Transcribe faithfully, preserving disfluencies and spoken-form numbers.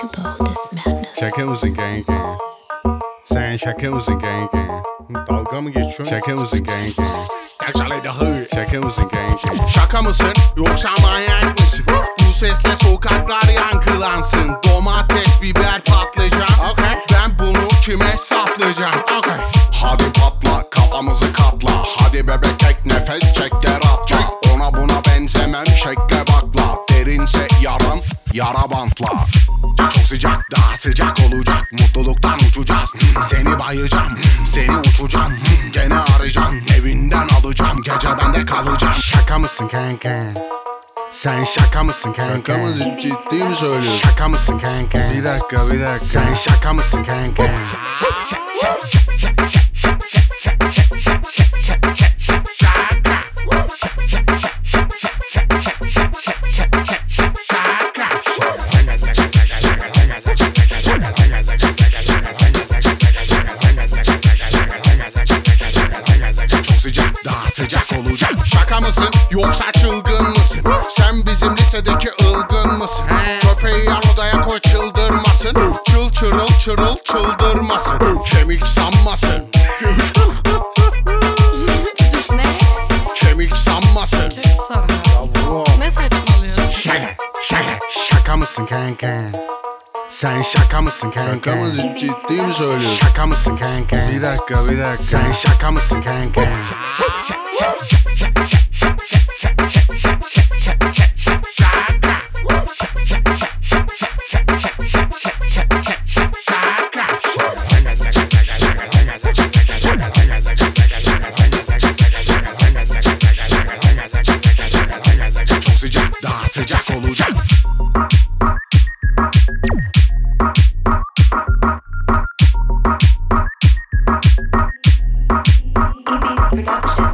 about this madness? Şaka mısın kanka? Sen şaka mısın kanka? Dalga mı geçiyorsun? Şaka mısın kanka? Gel çalayda hı. Şaka mısın kanka? Şaka mısın yoksa manyak mısın? Bu sesle sokaklar yankılansın. Domates, biber, patlıcan. Okay. Ben bunu kime saplayacağım? Okay. Hadi patla kafamızı katla. Hadi bebek tek nefes çek de rahatla. Ona buna benzemem şekle bakla. Derinse yaran yara bantla. Çok sıcak daha sıcak olacak. Mutluluktan uçacağız. Seni bayacağım, seni uçacağım. Gene arayacağım, evinden alacağım. Gece bende kalacağım. Şaka mısın kanka? Sen şaka mısın kanka? Şaka mı, ciddi mi söylüyorsun? Şaka mısın kanka? Bir dakika bir dakika. Sen şaka mısın kanka? Çok sıcak daha sıcak olacak. Şaka mısın yoksa çılgın mısın? Sen bizim lisedeki ılgın mısın? Köpeği yan odaya koy çıldırmasın. Çıl çırıl çırıl çıldırmasın. Kemik sanmasın. Ne? Kemik sanmasın. Sağ ol. Ne saçmalıyorsun? Şaka şaka. Şaka mısın kanka? Sen şaka mısın kanka? Şaka mı, ciddi mi söylüyorsun? Şaka mısın kanka? Bir dakika bir dakika. Sen şaka mısın kanka? Çok sıcak daha sıcak olacak. E-Beats Production.